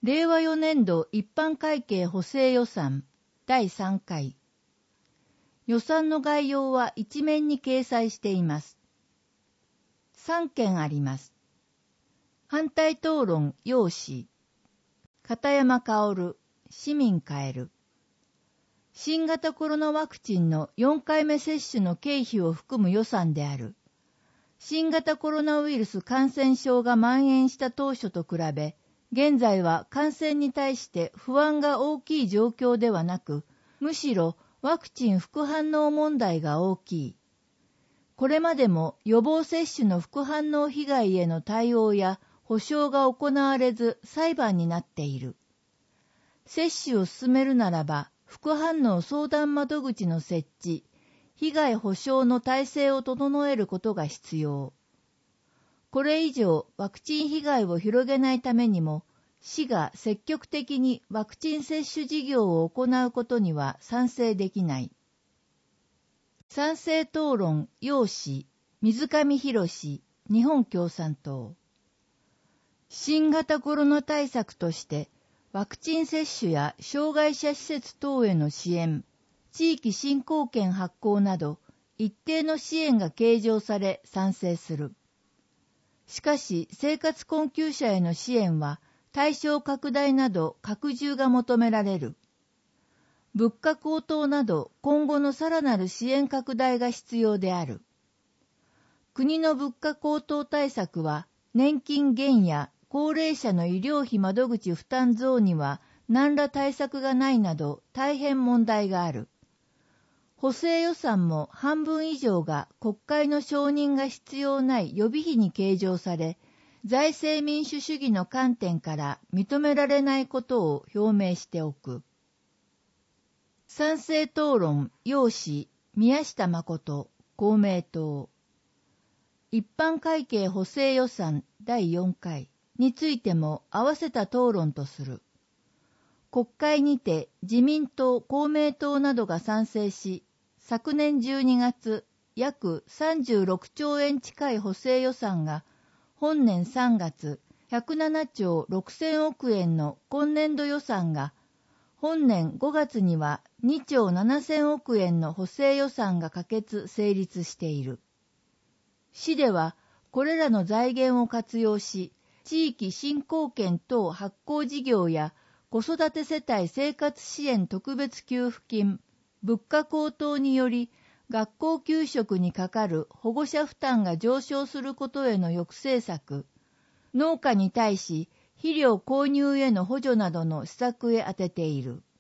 令和4年度一般会計補正予算第3回。予算の概要は一面に掲載しています。3件あります。反対討論要旨。片山薫、市民変える。新型コロナワクチンの4回目接種の経費を含む予算である。新型コロナウイルス感染症が蔓延した当初と比べ、現在は感染に対して不安が大きい状況ではなく、むしろワクチン副反応問題が大きい。これまでも予防接種の副反応被害への対応や補償が行われず裁判になっている。接種を進めるならば、副反応相談窓口の設置、被害補償の体制を整えることが必要。これ以上ワクチン被害を広げないためにも、市が積極的にワクチン接種事業を行うことには賛成できない。賛成討論要旨、水上博史、日本共産党。新型コロナ対策として、ワクチン接種や障害者施設等への支援、地域振興券発行など、一定の支援が計上され賛成する。しかし、生活困窮者への支援は、対象拡大など拡充が求められる。物価高騰など今後のさらなる支援拡大が必要である。国の物価高騰対策は、年金減や高齢者の医療費窓口負担増には何ら対策がないなど大変問題がある。補正予算も半分以上が国会の承認が必要ない予備費に計上され、財政民主主義の観点から認められないことを表明しておく。賛成討論要旨、宮下誠、公明党。一般会計補正予算第4回についても合わせた討論とする。国会にて自民党、公明党などが賛成し、昨年12月、約36兆円近い補正予算が、本年3月、107兆6000億円の今年度予算が、本年5月には2兆7000億円の補正予算が可決・成立している。市では、これらの財源を活用し、地域振興券等発行事業や子育て世帯生活支援特別給付金、物価高騰により学校給食にかかる保護者負担が上昇することへの抑制策、農家に対し肥料購入への補助などの施策へ充てている。